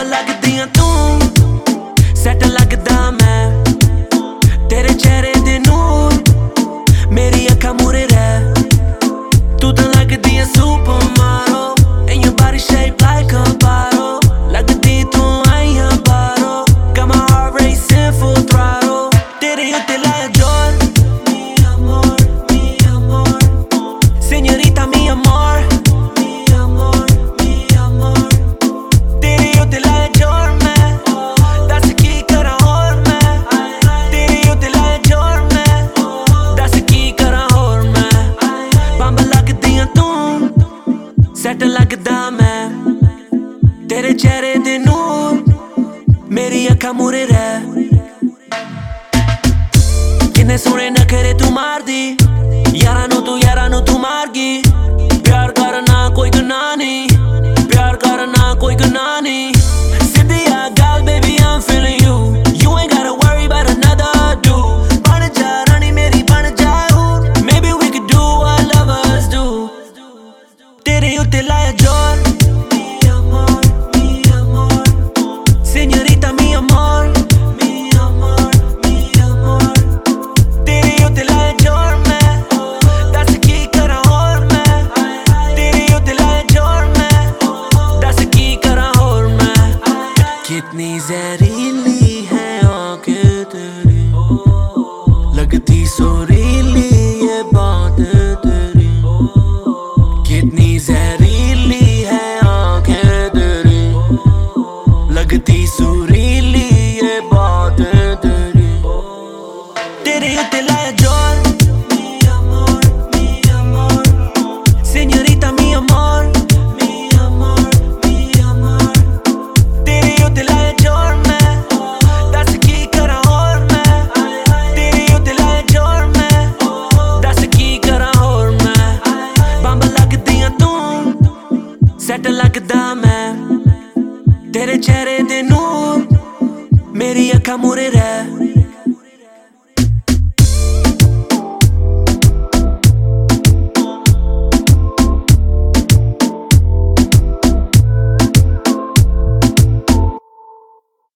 लगदियां तू सैट लगदा मैं तेरे चेहरे दे नूर मेरी अखां मूरे रह तू तां लगदियां सुपर मारो and your body shaped like a bottle लगदी तू आईयां बारो got my heart racing full throttle तेरे उत्ते लाया जोर mi amor señorita mi amor set लगदा मैं तेरे चेहरे दे नूर मेरी अखां मूरे रह किन्ने सोहणे नखरे तू मारदी यारां नू तू मारगी प्यार करना कोई गुनाह नहीं प्यार करना कोई गुनाह नहीं सीधी आ गल baby I'm feeling you you ain't gotta worry about another dude बन जा रानी मेरी बन जा maybe we could do what lovers do तेरे उत्ते लाया जोर mi amor señorita mi amor तेरे उत्ते लाया जोर मैं दस की करा होर मैं तेरे उत्ते लाया जोर मैं दस की करा होर मैं कितनी जहरीली है आंखें तेरी लगती सुरीली ये बात तेरी कितनी जहरीली है आंखें तेरी लगती सुरीली ये बात तेरी तेरे उत्ते लाया जोर mi amor señorita mi amor तेरे उत्ते लाया जोर मैं दस की करा होर मैं तेरे उत्ते लाया जोर मैं दस की करा होर मैं बंब लगदियां तू सैट लगदा मैं तेरे चेहरे दे नूर मेरी अखां मूरे रह